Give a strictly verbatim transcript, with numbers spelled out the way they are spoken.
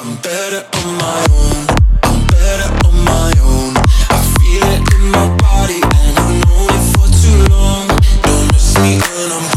I'm better on my own. I'm better on my own. I feel it in my body and I've known it for too long. Don't miss me when I'm